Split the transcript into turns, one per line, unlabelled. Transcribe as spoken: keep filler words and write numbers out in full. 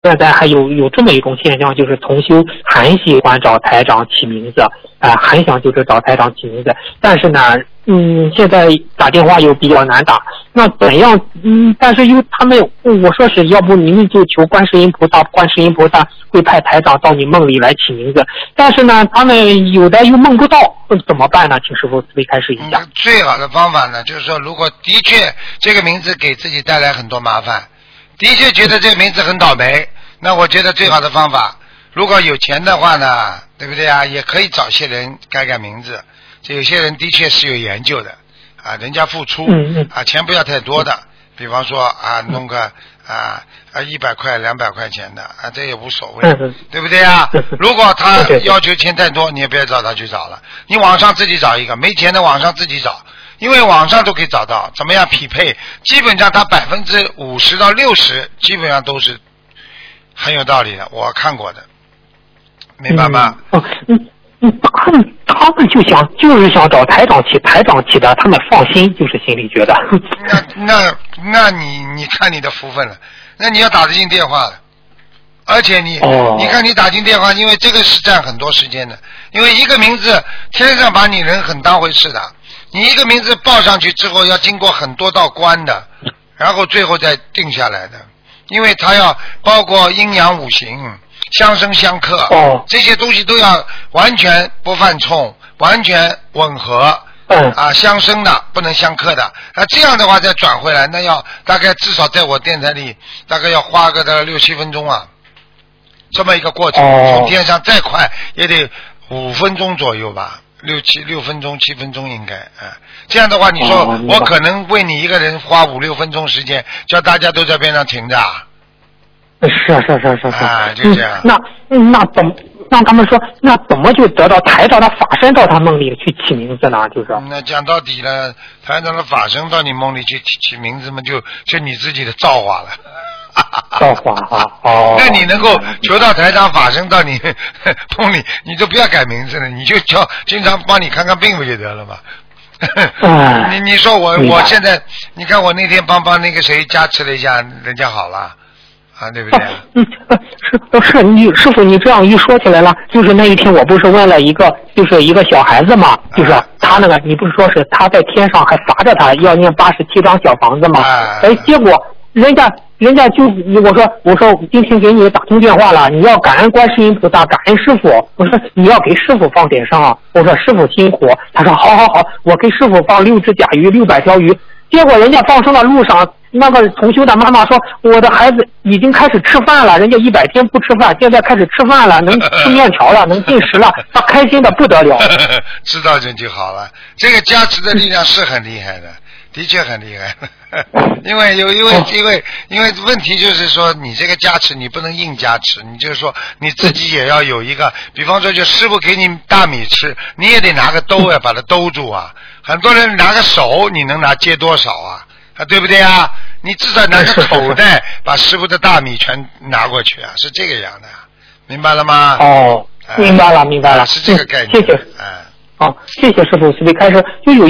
现在还有有这么一种现象，就是同修很喜欢找台长起名字，啊、呃，很想就是找台长起名字，但是呢，嗯，现在打电话又比较难打，那怎样？嗯，但是又他们，我说是要不你们就求观世音菩萨，观世音菩萨会派台长到你梦里来起名字，但是呢，他们有的又梦不到，怎么办呢？请师傅慈悲开示一下。
嗯、最好的方法呢，就是说，如果的确这个名字给自己带来很多麻烦。的确觉得这个名字很倒霉，那我觉得最好的方法，如果有钱的话呢，对不对啊？也可以找些人改改名字。这有些人的确是有研究的啊，人家付出啊，钱不要太多的，比方说啊，弄个啊啊一百块、两百块钱的啊，这也无所谓，对不对啊？如果他要求钱太多，你也不要找他去找了，你网上自己找一个，没钱的网上自己找。因为网上都可以找到，怎么样匹配？基本上它百分之五十到六十，基本上都是很有道理的。我看过的，明白吗？
嗯嗯嗯，他们他们就想就是想找台长起台长起的，他们放心，就是心里觉得。
那那那你你看你的福分了，那你要打得进电话了，而且你、哦、你看你打进电话，因为这个是占很多时间的，因为一个名字天上把你人很当回事的。你一个名字报上去之后，要经过很多道关的，然后最后再定下来的，因为它要包括阴阳五行、相生相克，
哦，
这些东西都要完全不犯冲，完全吻合，
嗯
啊，相生的不能相克的，啊，这样的话再转回来，那要大概至少在我电台里大概要花个大概六七分钟啊，这么一个过程，
哦、
从天上再快也得五分钟左右吧。六七六分钟七分钟应该啊、嗯，这样的话你说、哦、我可能为你一个人花五六分钟时间，叫大家都在边上停着。
是啊是啊是啊是啊是
啊，就这样。
嗯、那那怎么让他们说？那怎么就得到台长的法身到他梦里去起名字呢？就是。
那讲到底了，台长的法身到你梦里去起起名字嘛，就就你自己的造化了。
造化啊！哦，
那你能够求到台长法身到你梦里，你就不要改名字了，你就叫经常帮你看看病不就得了吗？你你说我我现在，你看我那天帮帮那个谁加持了一下，人家好了啊，对不对？
嗯，是是，你师傅你这样一说起来了，就是那一天我不是问了一个，就是一个小孩子嘛，就是他那个，你不是说是他在天上还罚着他要念八十七张小房子吗？哎，结果。人家人家就我说我说今天给你打通电话了，你要感恩观世音菩萨，感恩师傅。我说你要给师傅放点声啊。我说师傅辛苦。他说好好好，我给师傅放六只甲鱼，六百条鱼。结果人家放生的路上，那个同修的妈妈说，我的孩子已经开始吃饭了，人家一百天不吃饭，现在开始吃饭了，能吃面条了，能进食了，他开心的不得了。
知道这就好了，这个加持的力量是很厉害的。的确很厉害，因为有因为因为因为问题就是说，你这个加持你不能硬加持，你就是说你自己也要有一个，比方说就师傅给你大米吃，你也得拿个兜呀把它兜住啊。很多人拿个手，你能拿接多少啊？啊，对不对啊？你至少拿个口袋把师傅的大米全拿过去啊，是这个样的，明白了吗？
哦，明白了，明白了，
是这个概念。
谢谢。
嗯。
好，谢谢师傅慈悲开示。就有